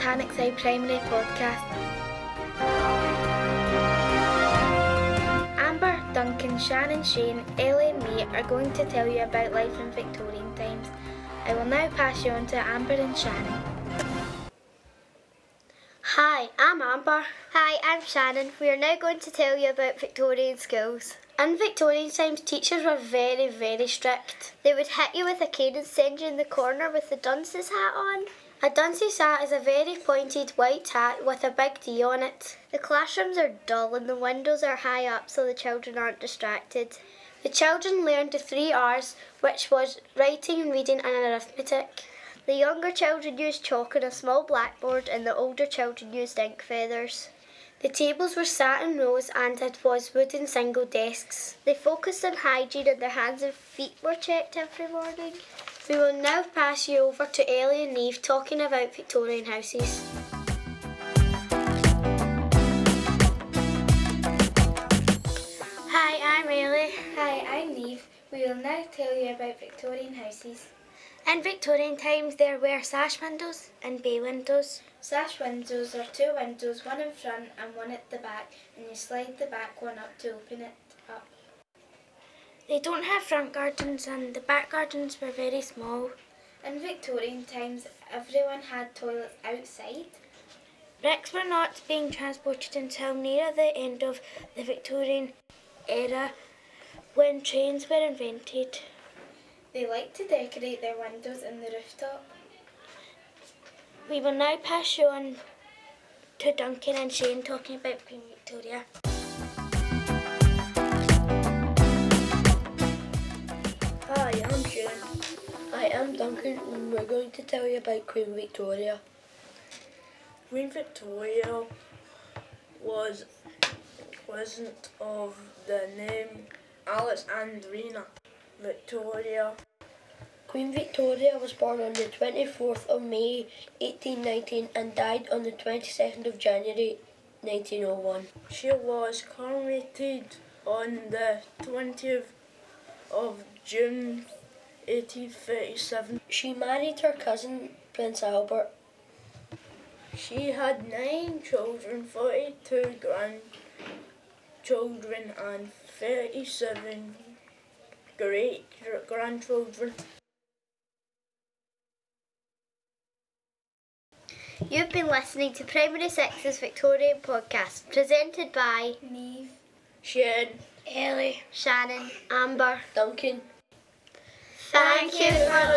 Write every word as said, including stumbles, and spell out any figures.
Tannockside Primary Podcast. Amber, Duncan, Shannon, Shane, Ellie and me are going to tell you about life in Victorian times. I will now pass you on to Amber and Shannon. Hi, I'm Amber. Hi, I'm Shannon. We are now going to tell you about Victorian schools. In Victorian times, teachers were very, very strict. They would hit you with a cane and send you in the corner with the dunce's hat on. A dunce's hat is a very pointed white hat with a big D on it. The classrooms are dull and the windows are high up so the children aren't distracted. The children learned the three R's, which was writing, reading and arithmetic. The younger children used chalk on a small blackboard and the older children used ink feathers. The tables were sat in rows and it was wooden single desks. They focused on hygiene and their hands and feet were checked every morning. We will now pass you over to Ellie and Neve talking about Victorian houses. Hi, I'm Ellie. Hi, I'm Neve. We will now tell you about Victorian houses. In Victorian times there were sash windows and bay windows. Sash windows are two windows, one in front and one at the back, and you slide the back one up to open it up. They don't have front gardens and the back gardens were very small. In Victorian times everyone had toilets outside. Bricks were not being transported until near the end of the Victorian era when trains were invented. They liked to decorate their windows and the rooftop. We will now pass you on to Duncan and Shane talking about Queen Victoria. Hi, I'm Shane. I am Duncan and we're going to tell you about Queen Victoria. Queen Victoria was wasn't of the name Alexandrina Victoria. Queen Victoria was born on the twenty-fourth of May eighteen nineteen and died on the twenty-second of January nineteen oh one. She was coronated on the twentieth of June eighteen thirty-seven. She married her cousin Prince Albert. She had nine children, forty-two grandchildren and thirty-seven great grandchildren. You've been listening to Primary Six's Victorian Podcast, presented by Neve, Shane, Ellie, Shannon, Amber, Duncan. Thank you for